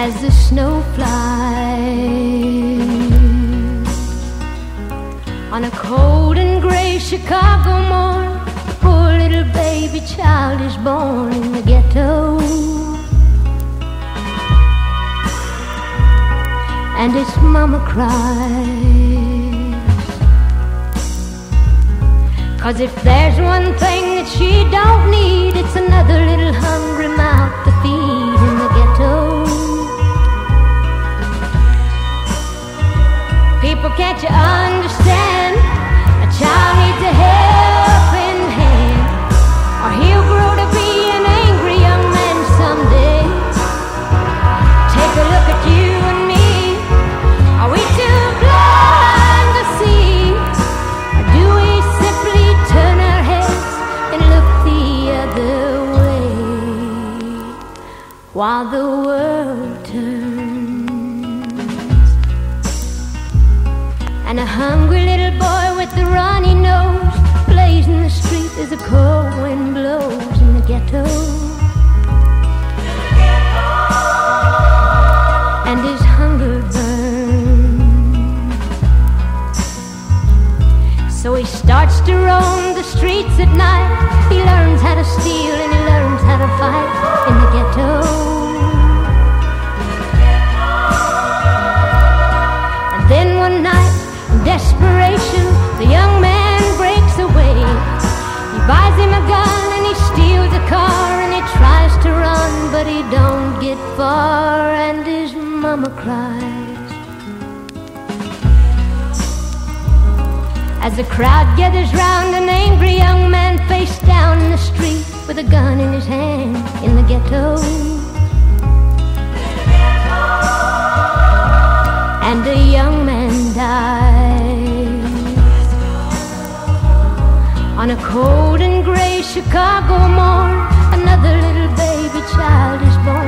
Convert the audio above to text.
as the snow flies. On a cold and gray Chicago morn, a poor little baby child is born in the ghetto. And its mama cries, 'cause if there's one thing that she don't need, it's another little hungry mouth to feed in the ghetto. People, can't you understand? A child needs a helping hand, or he'll grow to be an angry young man someday. Take a look at you and me. Are we too blind to see, or do we simply turn our heads and look the other way while the world turns? And a hungry little boy with a runny nose plays in the street as the cold wind blows in the ghetto. And his hunger burns, so he starts to roam the streets at night. He learns how to steal and he learns how to fight in the ghetto. And then one night, in desperation, the young man breaks away. He buys him a gun and he steals a car and he tries to run, but he don't get far, and his mama cries. As the crowd gathers round an angry young man face down in the street with a gun in his hand in the ghetto. And a young man dies on a cold and gray Chicago morn. Another little baby child is born